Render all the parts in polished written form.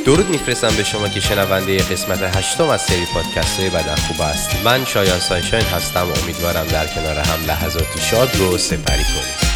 درود میفرستم به شما که شنونده قسمت 8 از سری پادکست های بدن خوب هستید. من شایان سانشاین هستم و امیدوارم در کنار هم لحظاتی شاد رو سپری کنید.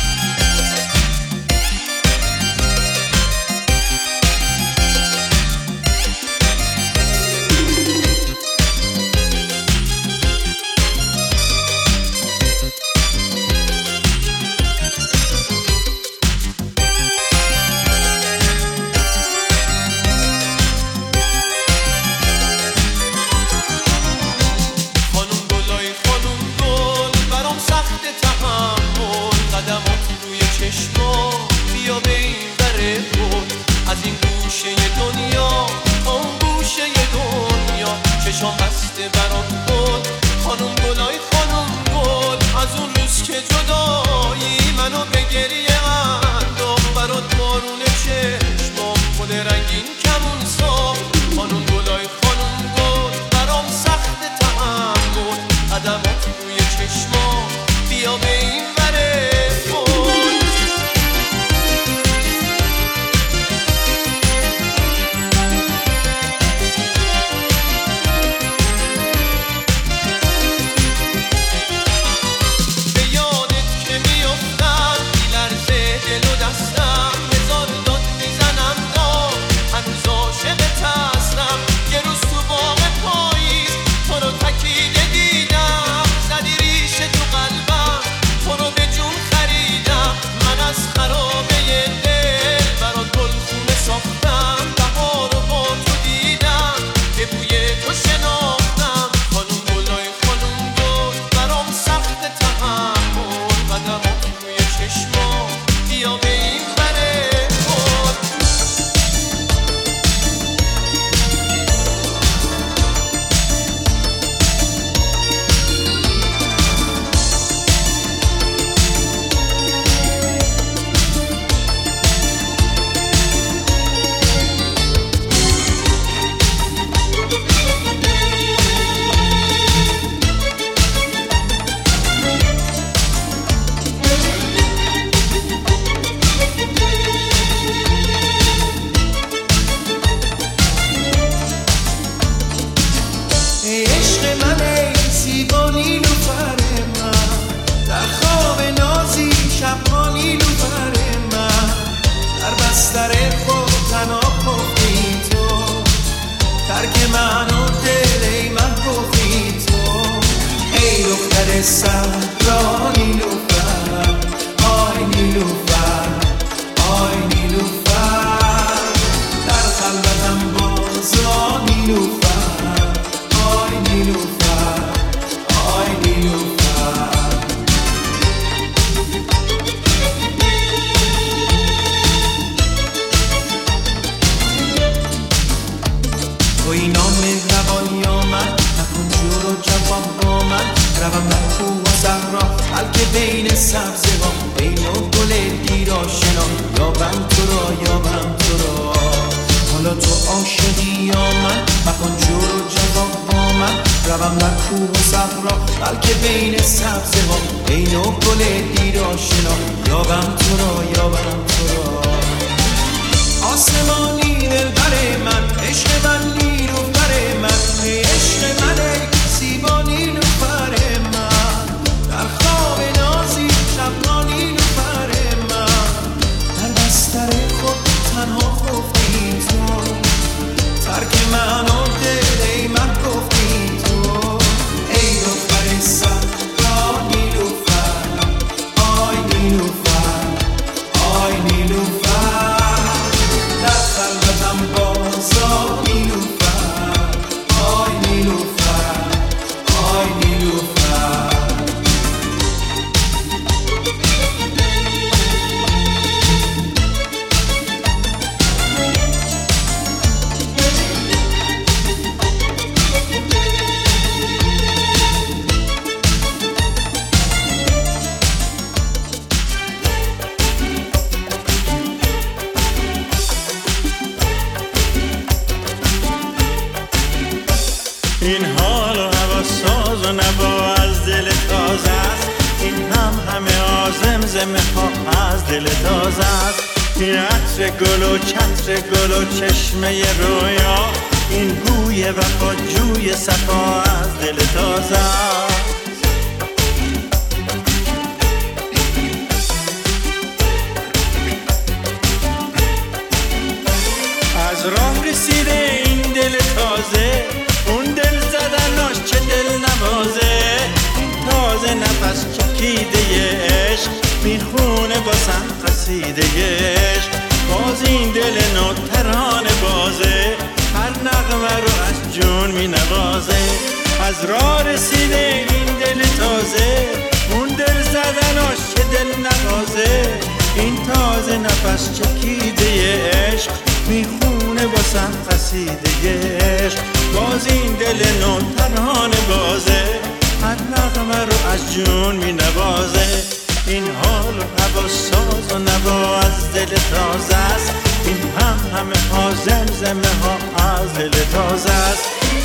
این حال و هوا ساز و نوا از دل تازه است، این همه زمزمه ها از دل تازه است. این عطر گل و چتر گل و چشمه رویا، این بوی وفا جوی صفا از دل تازه. از راه رسیده این دل تازه، اون دل زدناش چه دل نوازه. تازه نفس چکیده عشق میخونه باسم قصیده عشق. باز این دل نو ترانه بازه، هر نغمه رو از جون مینوازه. از راه رسیده این دل تازه، اون دل زدناش چه دل نوازه. این تازه نفس چکیده عشق میخونه باسم قصیده عشق. باز این دل نو ترانه بازه، هر نغمه رو از جون مینوازه. این حال و هوا ساز و نوا از دل تازه است. این همه ها زمزمه ها از دل تازه است.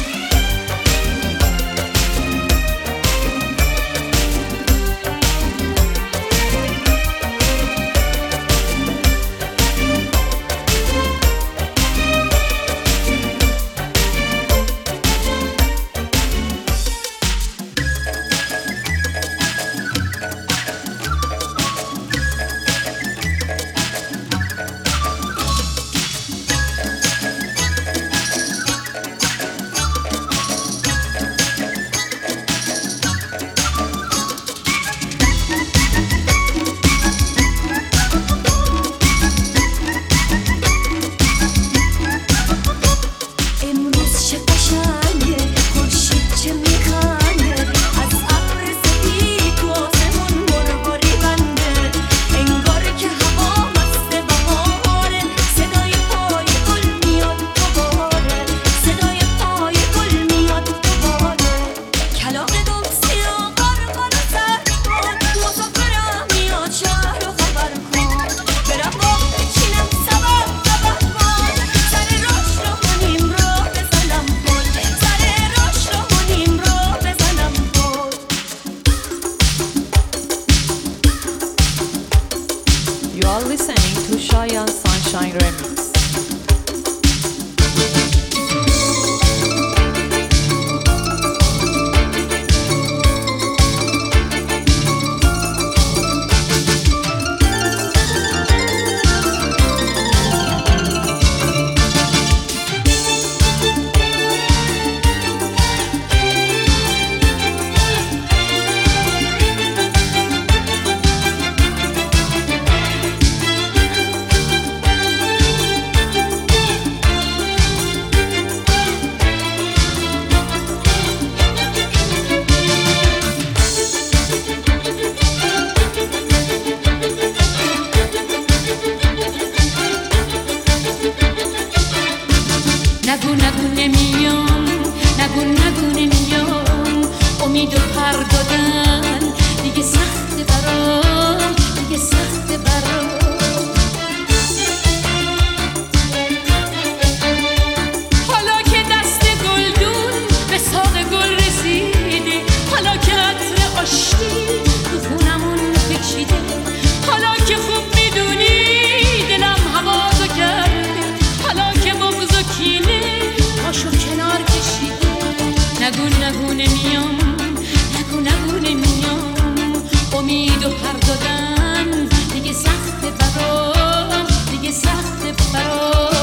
You are listening to Shayan Sunshine Remix. نگو نمیام، نگو نمیام. امید و پر دادن دیگه سخت برام، دیگه سخت برام. حالا که دست گلدون به ساق گل رسیده، حالا که عطر آشتی تو خونمون پیچیده، حالا که خوب میدونی دلم هوازو کرده، حالا که بغض و کینه پاشو کنار کشیده. نگو نمیام، نگو نمیام. امید و پر دادن دیگه سخت برام، دیگه سخت برام.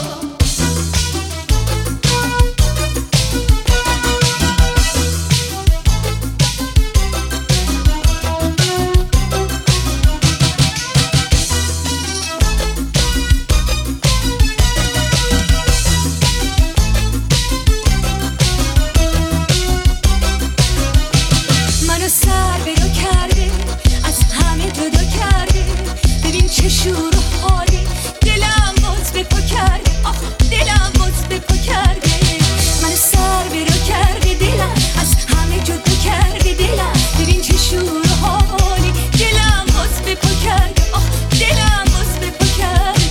منو سر برو کرده، از همه جدا کرده. ببین چه شور و حالی، دلم باز به پا کرده. آخ دلم باز به پا کرده. منو سر برو کرده، دلم از همه جدا کرده. دلم ببین چه شور و حالی، دلم باز به پا کرده. آخ دلم باز به پا کرده.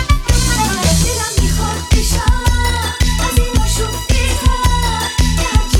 دلم میخواد بشم از این آشوب بهتر، که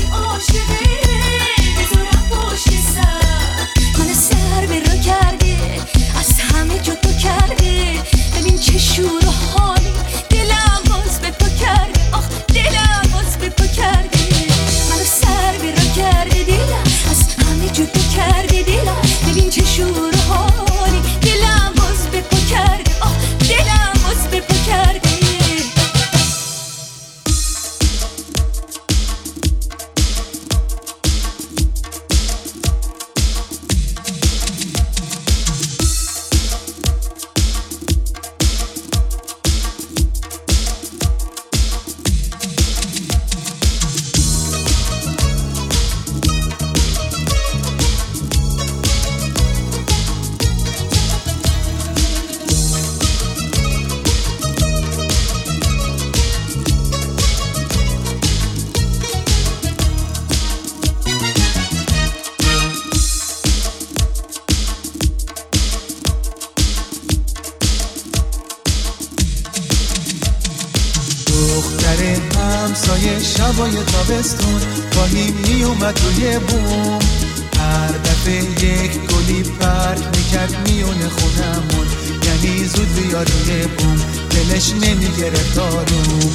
در همسایه شبای تابستون گاهی می اومد روی بوم، هر دفعه یک گلی پرت میکرد میونه خونمون، یعنی زود بیا روی بوم، دلش نمیگرفت آروم.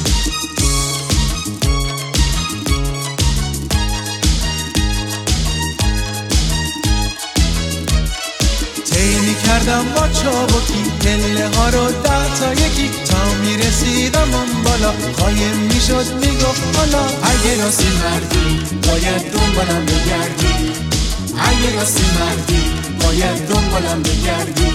میکردم با چابکی پله ها رو 10 تا یکی، تا میرسیدم اون بالا قایم میشد میگفت حالا اگه راستی مردی باید دنبالم بگردی، اگه راستی مردی باید دنبالم بگردی.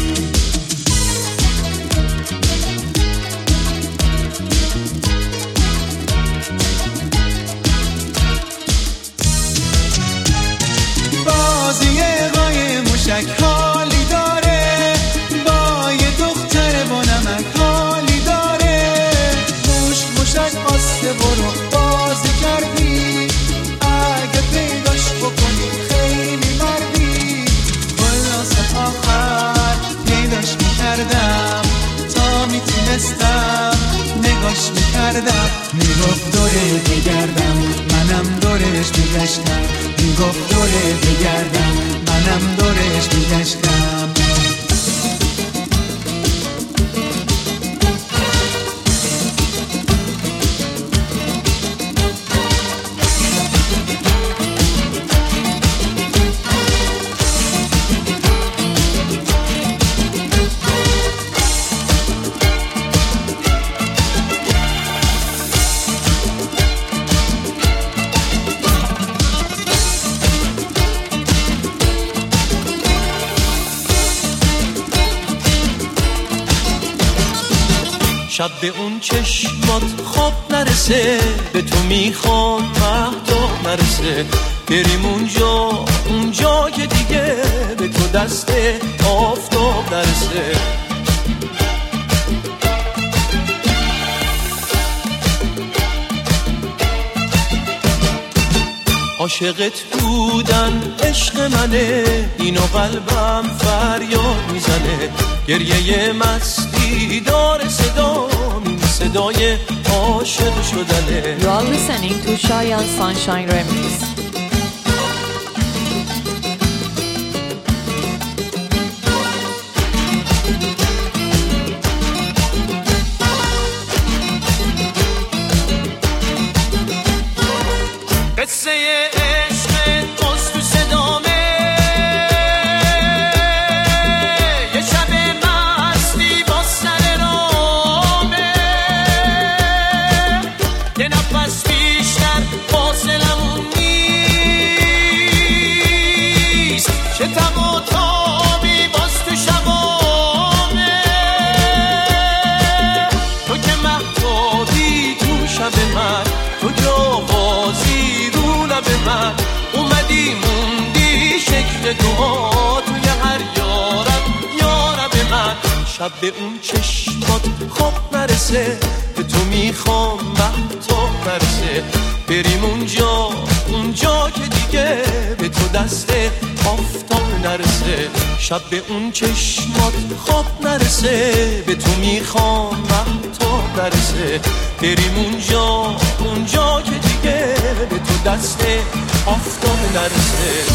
بازی قایم موشک حالی داره، با یه دختر با نمک حالی داره، موشک آسته برو بازی کردی، اگه پیداش بکنی خیلی مردی. خلاص آخر پیداش میکردم، تا میتونستم نگاش میکردم، میگفت دوره بگردم منم دورش میگشتم، میگفت دوره بگردم منم دورش میگشتم. شب به اون چشمات خواب نرسه، به تو میخوام مهتاب نرسه، بریم اونجا که دیگه به تو دست آفتاب نرسه. عاشقت بودن عشق منه، اینو قلبم فریاد میزنه، گریه مستی داره صدام، این صدای عاشق شدنه. You are listening to Shayan Sunshine Remix. قصه عشق باز تو صدامه، یه شب مستی با سر رامه، یه نفس بیشتر فاصلمون نیست، چه تب و تابی باز تو شبامه، تو که مهتابی تو شب من، تو جوازی به من اومدی موندی شکل دعا توی هر یارب من. شب به اون چشمات خواب نرسه، به تو میخوام مهتاب نرسه، بریم اونجا که دیگه به تو دست آفتاب نرسه. شب به اون چشمات خواب نرسه، به تو میخوام مهتاب نرسه، بریم اونجا که دیگه به تو دست آفتاب نرسه.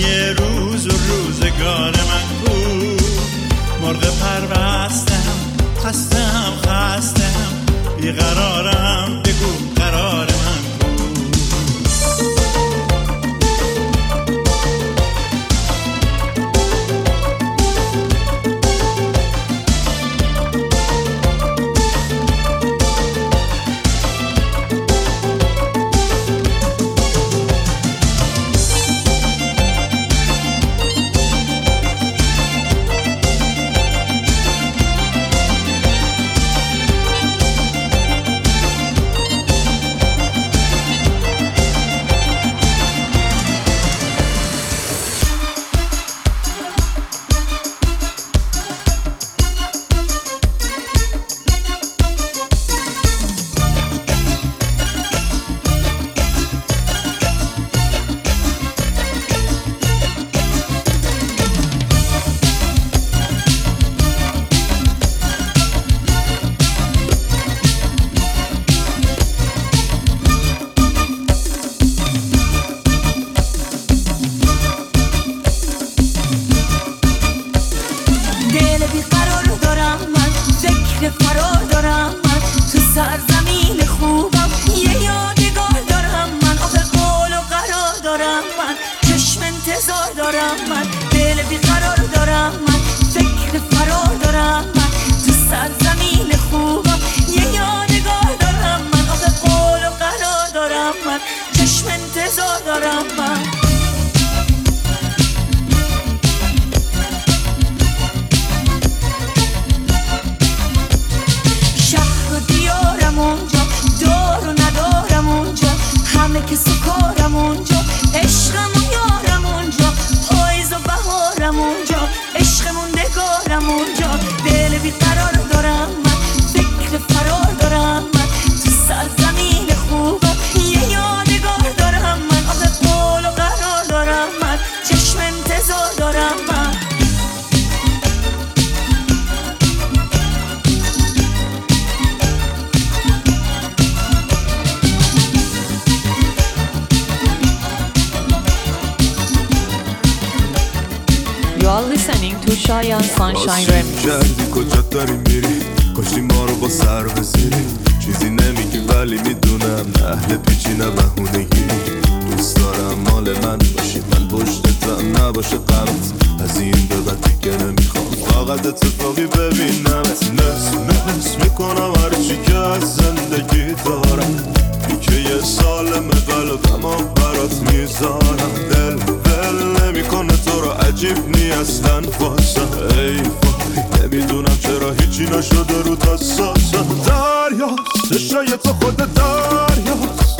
یه روز و روزگار من کو مرغ پربستم هستم خستم بیقرارم بگو قرار من شایان سانشاین رمیکس. کردی کجا داری میری کاشتی ما رو با سر بزیری چیزی نمیگی ولی میدونم اهل پیچی نه بهونگی دوست دارم مال من باشی من پشتتم نباشه غمت از این به بعد دیگه نمیخوام فقط اتفاقی ببینم نس میکنم هرچی که از زندگی دارم که یه سالم قلبم و برات میذارم دل نمیکنه تو رو عجیب نی اصلا واسم ای وای نمیدونم چرا هیچی نشده رو تساسم دریاست عشقای تو خود دریاست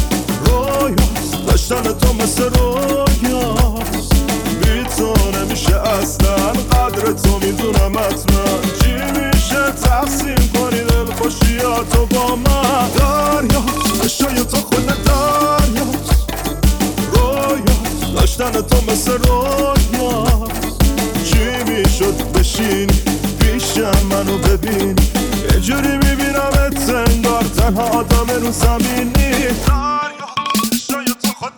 رویاست داشتن تو مثل رویاست بی تو نمیشه اصلا قدر تو میدونم حتما چی میشه تقسیم کنی دل خوشیاتو با من دریاست عشقای تو خود دریاست رویاست داشتن تو مثل رویاست چی میشد بشینی پیشم منو ببین یه جوری میبینمت انگار تنها آدم رو زمینی شاید تو خود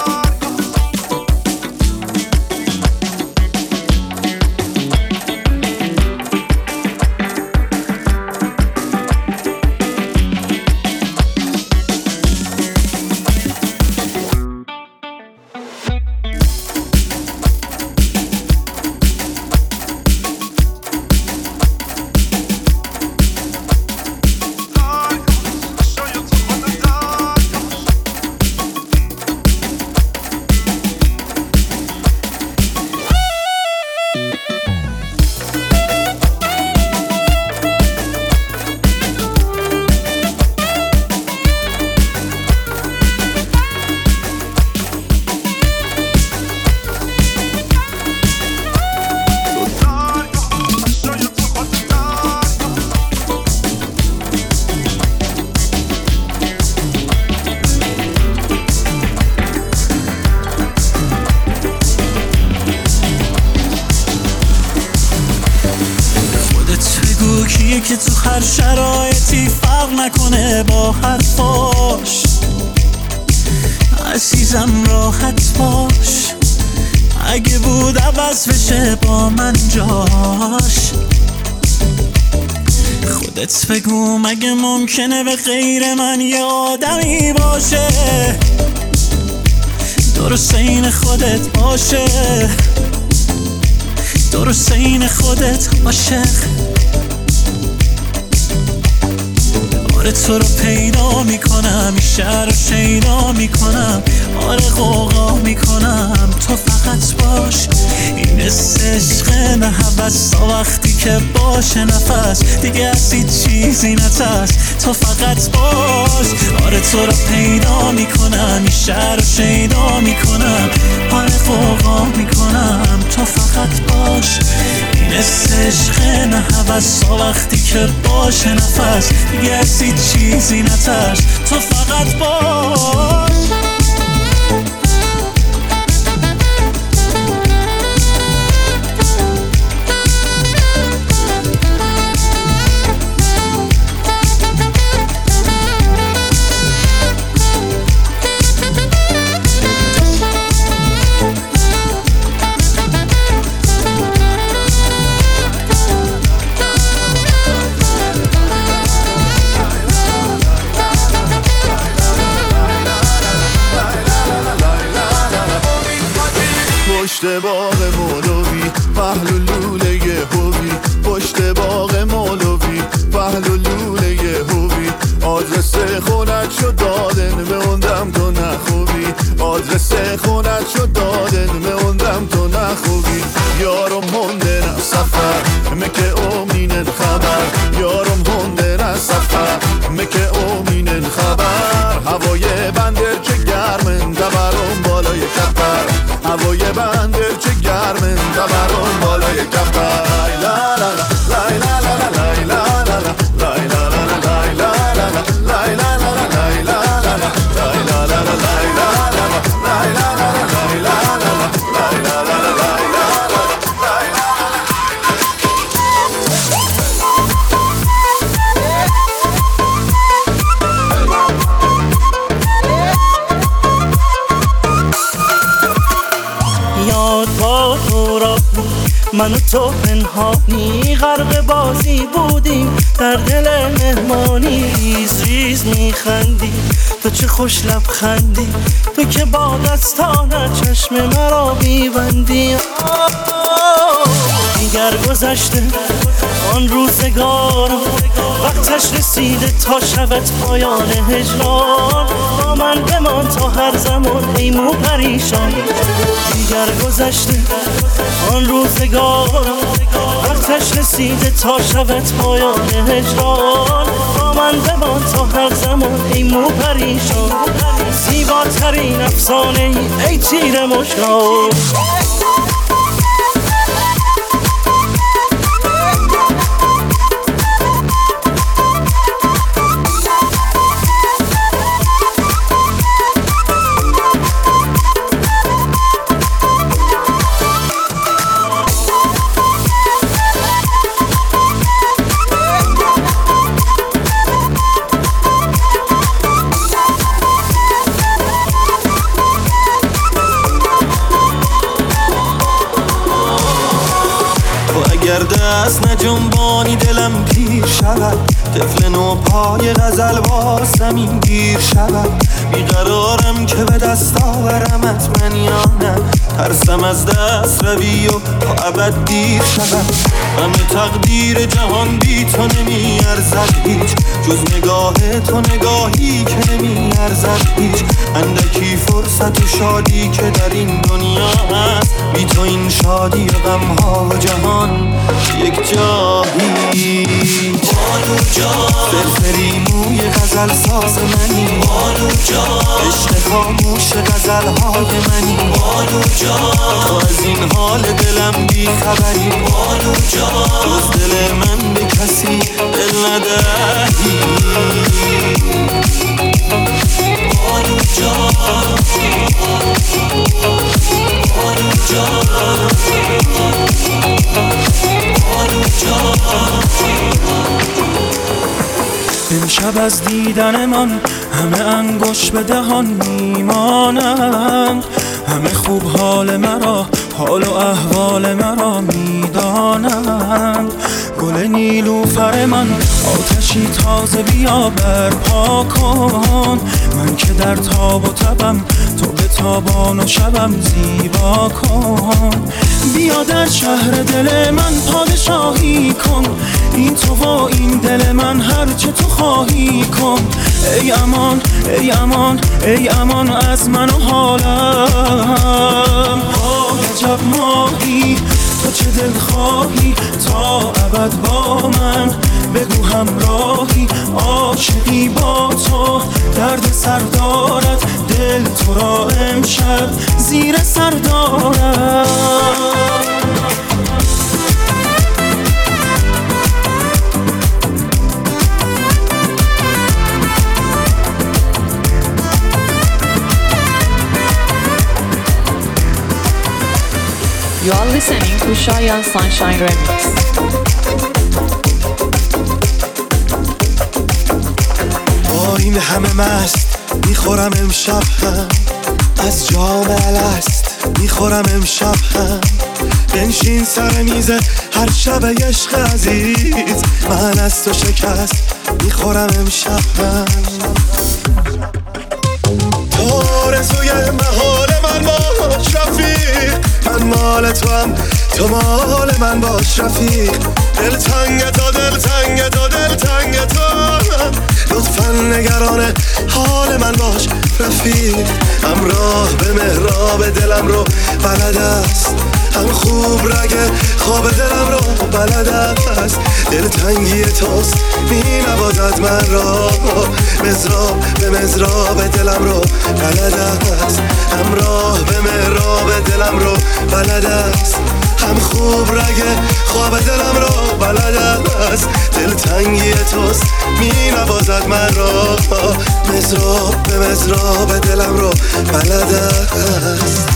که تو هر شرایطی فرق نکنه با حرفاش عزیزم راحت باش اگه بود عوض بشه با من جاش. خودت بگو مگه ممکنه به غیر من یه آدمی باشه درست این خودت باشه، درست این خودت عاشق. آره تو رو پیدا میکنم، این شهر رو شیدا میکنم، آره غوغا میکنم، تو فقط باش. این عشق نه هوس تا وقتی که باشه نفس دیگه از هیچ چیزی نترس، تو فقط باش. آره تو رو پیدا میکنم، این شهر رو شیدا میکنم، آره غوغا میکنم، تو فقط باش. این عشق نه هوس تا وقتی که باشه نفس دیگه از هیچ چیزی نترس، تو فقط باش. پشت باغ مولوی پهلو لوله هوی، پشت باغ مولوی پهلو لوله هوی، آدرس خونت شد دادن موندم تو نخوبی، آدرس خونت شد دادن موندم تو نخوبی. یارم موندن سفر مکه امینن خبر، یارم موندن سفر مکه امینن خبر. هوای بندر چه گرمن دبرم بالای کپر، هوای بندر چه گرمن دبرم بالای کپر. لا لا لا لا لا لا لا لا لا لا لا لا لا من و تو پنهانی غرق بازی بودیم در دل مهمانی، ریز ریز میخندی تو چه خوش لبخندی، تو که با دستانت چشم مرا میبندی. دیگر گذشته آن روزگارم، وقتش رسیده تا شود پایان هجران، با من بمان تا هر زمان ای مو پریشان. دیگر گذشته آن روزگارم، وقتش رسیده تا شود پایان هجران، با من بمان تا هر زمان ای مو پریشان. زیباترین افسانه ای تیر مشکان. اگر دست نجنبانی دلم پیر شود، طفل نو پای غزل واسمین گیر شود. بیقرارم که به دست آورمت من یا نه، ترسم از دست روی و تا ابد دیر شود. همه تقدیر جهان بی تو نمی ارزد هیچ، جز نگاه تو نگاهی که نمی ارزد هیچ. اندکی فرصت و شادی که در این دنیا هست، بی تو این شادی و غم ها و جهان یک جایی. بانو جان فرفری موی غزل ساز منی، بانو جان عشق خاموش غزل های منی، بانو جان تو از این حال دلم بی خبری، بانو جان جز دل من به کسی دل ندهی. بانو جان بانو جان بانو جان. امشب از دیدن من همه انگوش به دهان میمانند، همه خوب حال مرا، حال و احوال مرا میدانند. گل نیلوفر من آتشی تازه بیا برپا کن. من که در تاب و تبم، تو به تابان و شبم زیبا کن. بیا در شهر دل من پادشاهی کن، این تو و این دل من هرچه تو خواهی کن. ای امان ای امان ای امان از من و حالم. عجب ماهی تو چه دل خواهی تا ابد با من، بگو همراهی عاشقی با تو. درد سر دارد دل تو را امشب زیر سر دارد. You are listening to Shayan Sunshine Remix. با این همه مست میخورم امشب هم از جام الست، میخورم امشب هم. بنشین سر میز هر شب عشق عزیز، من از تو شکست میخورم امشب هم. تو آرزوی محال من باش رفیق، من مال تو هم تو مال من باش رفیق. دل تنگ تو دل تنگ تو دل تنگ تو، لطفا نگران حال من باش رفیق. همراه به محراب دلم رو بلد است، هم خوب رگ خواب دلم رو بلد است. دل تنگی توست می نوازد من را، مزراب به مزراب دلم رو بلد است. همراه به محراب دلم رو بلد است، هم خوب رگ خواب دلم رو بلد است. دل تنگی توست می نوازد من را، مزراب به مزراب دلم رو بلد است.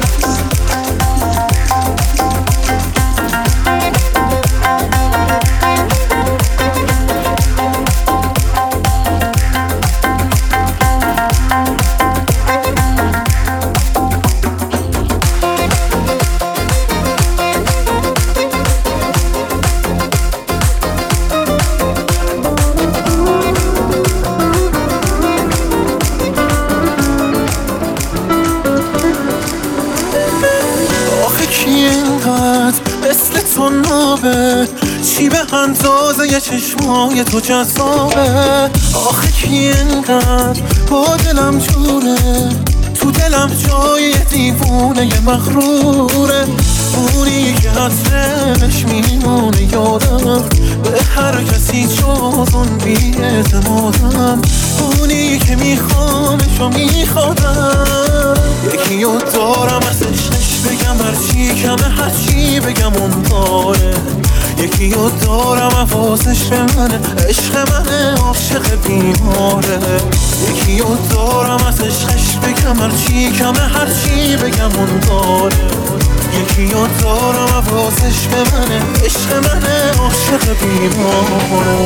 چی به اندازه چشمای تو جذابه؟ آخه کی اینقدر با دلم جوره؟ تو دلم جای دیوونه مغروره. اونی که حسرش میمونه یادم، به هر کسی جز اون بی‌اعتمادم. اونی که میخوامش و میخوادم، یکی رو دارم ازش بگم هرچی کمه هرچی بگم اون داره. یکی رو دارم حواسش به منه، عشق منه عاشق بیماره. یکی رو دارم ازش عشق بگم هرچی کمه هرچی بگم اون داره. یکی رو دارم حواسش به منه، عشق منه عاشق بیماره.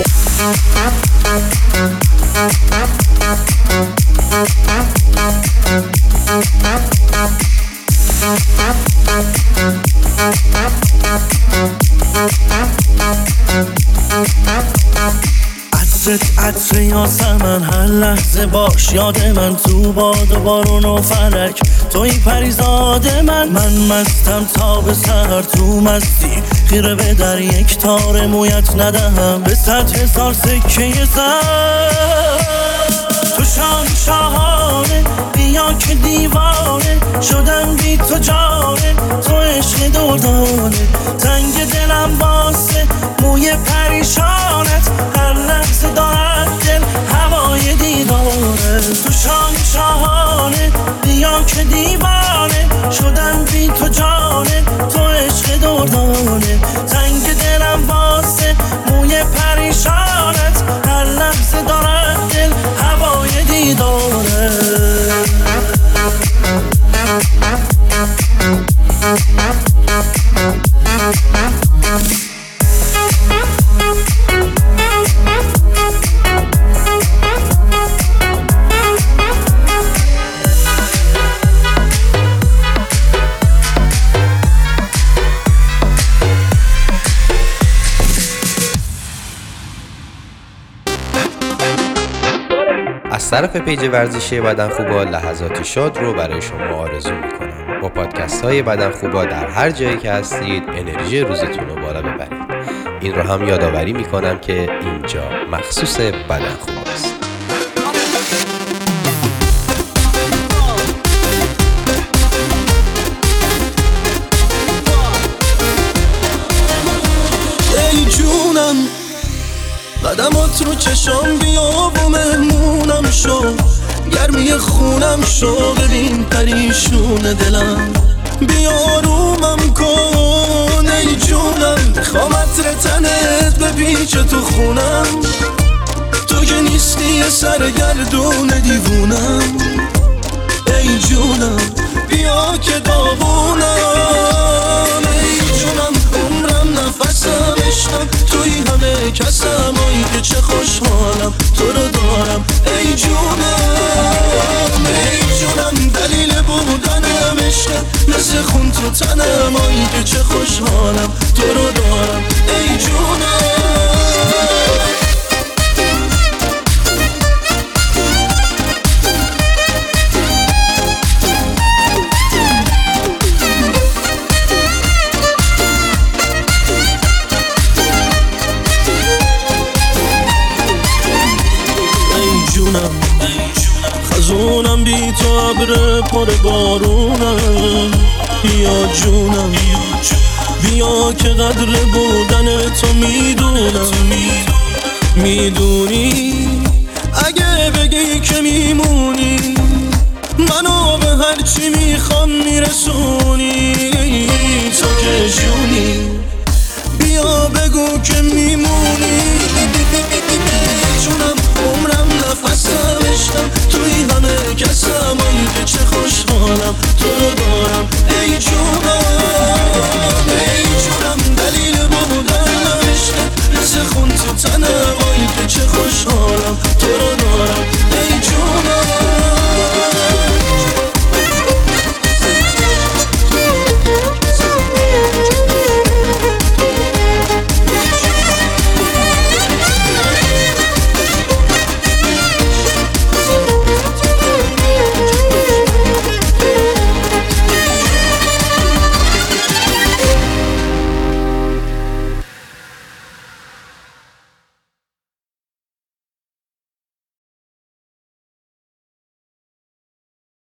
عطر یاسمن هر لحظه باش یاد من، تو باد و بارون و فلک توی پریزاد من. من مستم تا به سر تو مستی، خیره به در یک تار مویت ندهم به 100,000 سکه سر. تو شاهانه بیا که دیوانه شدم بی تو جانه، تو عشق دردانه. تنگ دلم واسه موی پریشانت، هر لحظه دارد دل هوای دیداره. تو شاهانه بیا که دیوانه شدم بی تو جانه، تو عشق دردانه. تنگ دلم واسه موی پریشانت، هر لحظه دارد دل هوای دیداره. از طرف پیج ورزشی بدن خوبا لحظاتی شاد رو برای شما آرزو میکنم. با پادکست های بدن خوبا در هر جایی که هستید انرژی روزتون رو بالا ببرید. این رو هم یادآوری میکنم که اینجا مخصوص بدن خوباست. ای جونم قدمات رو چشام بیا و مهمونم شو، گرمی خونم شو، ببین پریشون دلم بیا رومم کن. ای جونم میخوام عطر تنت بپیچه تو خونم، تو که نیستی یه سرگردون دیوونم. ای جونم بیا که داغونم، ای جونم عمرم نفسم عشقم، توی همه کسم، آی که چه خوشحالم تو رو دارم. ای جونم ای جونم دلیل بودنم عشقم، مثل خون تو تنم، آی که چه خوشحالم تو رو دارم. ای جونم خزونم بی تو ابر پر بارونم. بیا جونم بیا که قدر بودن تو میدونم، میدونی اگه بگی که میمونی منو به هرچی میخوام میرسونی. تو که جونی بیا بگو که میمونی. جونم عمرم نفسم عشقم، توی همه کسم، آی که چه خوشحالم تو رو دارم. ای جونم